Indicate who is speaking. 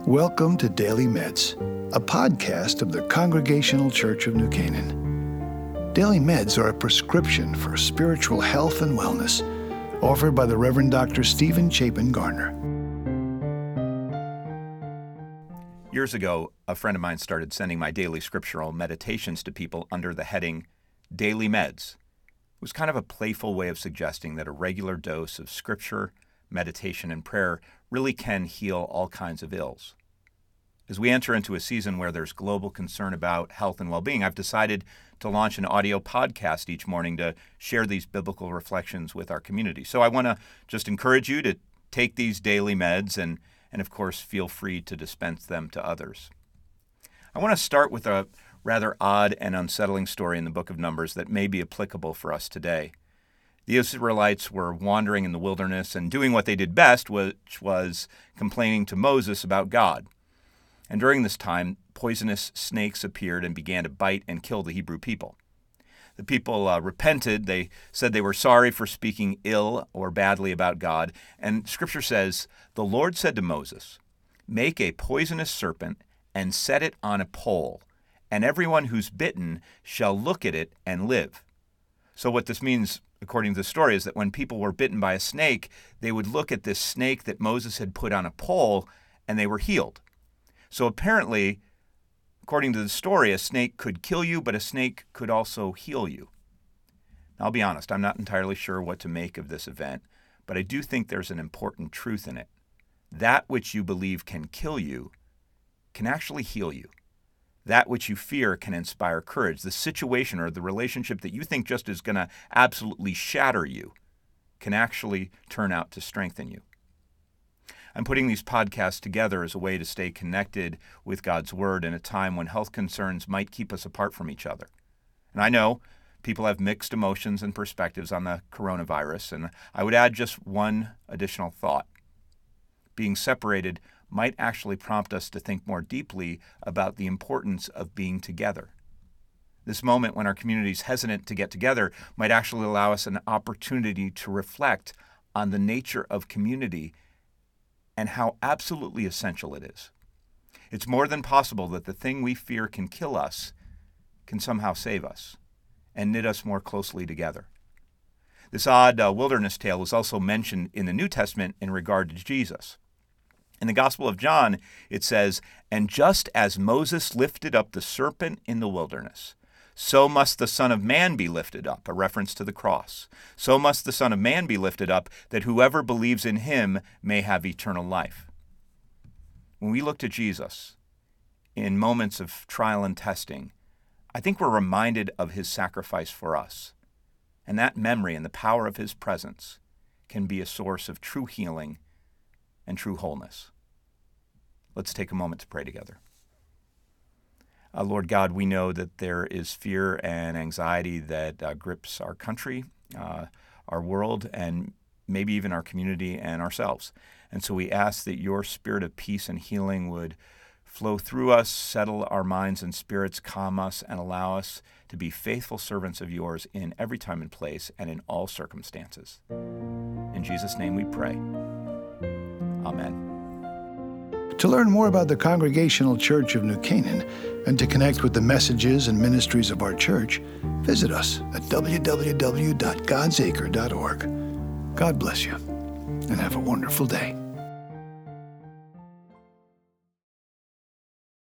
Speaker 1: Welcome to Daily Meds, a podcast of the Congregational Church of New Canaan. Daily Meds are a prescription for spiritual health and wellness, offered by the Reverend Dr. Stephen Chapin Garner.
Speaker 2: Years ago, a friend of mine started sending my daily scriptural meditations to people under the heading Daily Meds. It was kind of a playful way of suggesting that a regular dose of scripture, meditation, and prayer really can heal all kinds of ills. As we enter into a season where there's global concern about health and well-being, I've decided to launch an audio podcast each morning to share these biblical reflections with our community. So I want to just encourage you to take these daily meds and of course, feel free to dispense them to others. I want to start with a rather odd and unsettling story in the book of Numbers that may be applicable for us today. The Israelites were wandering in the wilderness and doing what they did best, which was complaining to Moses about God. And during this time, poisonous snakes appeared and began to bite and kill the Hebrew people. The people repented. They said they were sorry for speaking ill or badly about God. And Scripture says, "The Lord said to Moses, 'Make a poisonous serpent and set it on a pole, and everyone who's bitten shall look at it and live.'" So what this means, according to the story, is that when people were bitten by a snake, they would look at this snake that Moses had put on a pole, and they were healed. So apparently, according to the story, a snake could kill you, but a snake could also heal you. Now, I'll be honest, I'm not entirely sure what to make of this event, but I do think there's an important truth in it. That which you believe can kill you can actually heal you. That which you fear can inspire courage. The situation or the relationship that you think just is going to absolutely shatter you can actually turn out to strengthen you. I'm putting these podcasts together as a way to stay connected with God's Word in a time when health concerns might keep us apart from each other. And I know people have mixed emotions and perspectives on the coronavirus, and I would add just one additional thought. Being separated might actually prompt us to think more deeply about the importance of being together. This moment when our community is hesitant to get together might actually allow us an opportunity to reflect on the nature of community and how absolutely essential it is. It's more than possible that the thing we fear can kill us can somehow save us and knit us more closely together. This odd wilderness tale is also mentioned in the New Testament in regard to Jesus. In the Gospel of John, it says, "And just as Moses lifted up the serpent in the wilderness, so must the Son of Man be lifted up," a reference to the cross. "So must the Son of Man be lifted up, that whoever believes in him may have eternal life." When we look to Jesus in moments of trial and testing, I think we're reminded of his sacrifice for us. And that memory and the power of his presence can be a source of true healing and true wholeness. Let's take a moment to pray together. Lord God, we know that there is fear and anxiety that grips our country, our world, and maybe even our community and ourselves. And so we ask that your spirit of peace and healing would flow through us, settle our minds and spirits, calm us, and allow us to be faithful servants of yours in every time and place and in all circumstances. In Jesus' name we pray. Amen.
Speaker 1: To learn more about the Congregational Church of New Canaan and to connect with the messages and ministries of our church, visit us at www.godsacre.org. God bless you and have a wonderful day.